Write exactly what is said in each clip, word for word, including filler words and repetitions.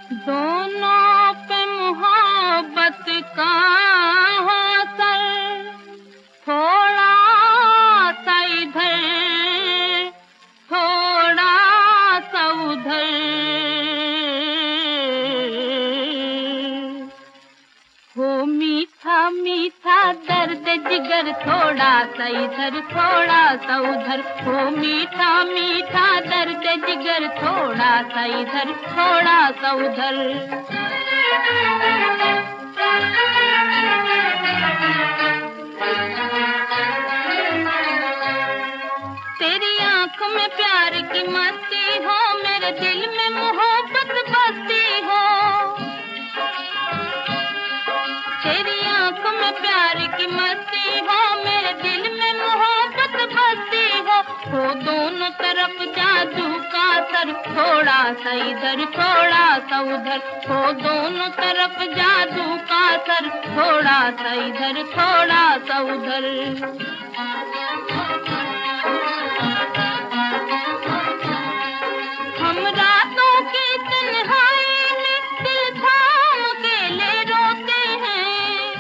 दोनों पे मोहब्बत का हो सर, थोड़ा सा इधर थोड़ा सा उधर, हो मीठा मीठा दर्द जिगर, थोड़ा सा इधर थोड़ा सा उधर, हो मीठा मीठा दर्द जिगर, थोड़ा सा इधर थोड़ा सा उधर। तेरी आंख में प्यार की मस्ती हो, मेरे दिल में मोहब्बत बसती हो। तेरी आंख में प्यार की मस्ती हो, मेरे दिल में मोहब्बत बसती हो। हो दोनों तरफ जादू का असर, थोड़ा सा इधर थोड़ा सा उधर, हो दोनों तरफ जादू का असर, थोड़ा सा इधर थोड़ा सा उधर। हम रातों की तन्हाई में दिल थाम के ले रोते हैं,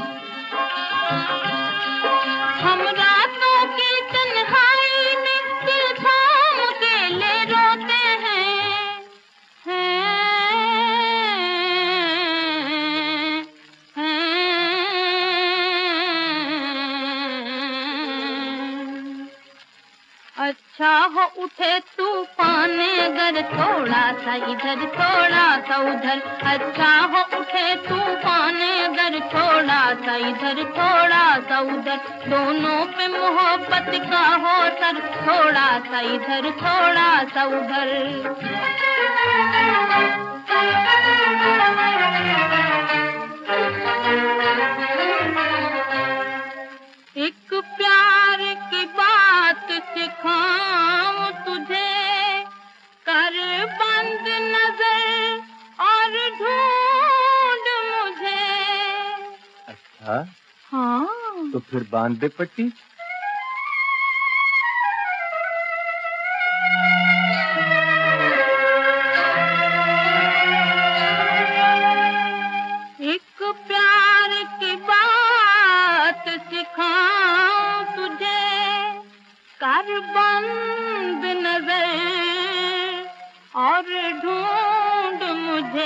हम रातों की तन्हाई में दिल थाम के ले रोते हैं, हैं, हैं। अच्छा हो उठे तूफान अगर, थोड़ा सा इधर थोड़ा सा उधर, अच्छा हो उठे तूफान अगर, थोड़ा सा इधर थोड़ा सा उधर, दोनों पे मोहब्बत का हो सर, थोड़ा सा इधर थोड़ा सा उधर। एक प्यार की बात सिखाऊं तुझे, कर बंद नजर और ढूंढ मुझे। अच्छा हाँ, तो फिर बांध दे पट्टी। एक प्यार की बात सिखाऊं तुझे, कर बंद नजर और ढूंढ मुझे।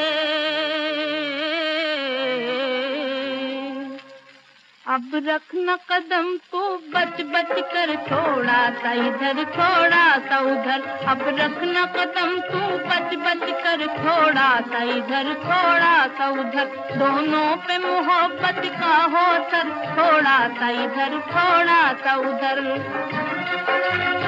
अब रखना कदम तू बच बच कर, थोड़ा सा इधर थोड़ा सा उधर, अब रखना कदम तू बच बच कर, थोड़ा सा इधर थोड़ा सा उधर, दोनों पे मोहब्बत का हो सर, थोड़ा सा इधर थोड़ा सा उधर।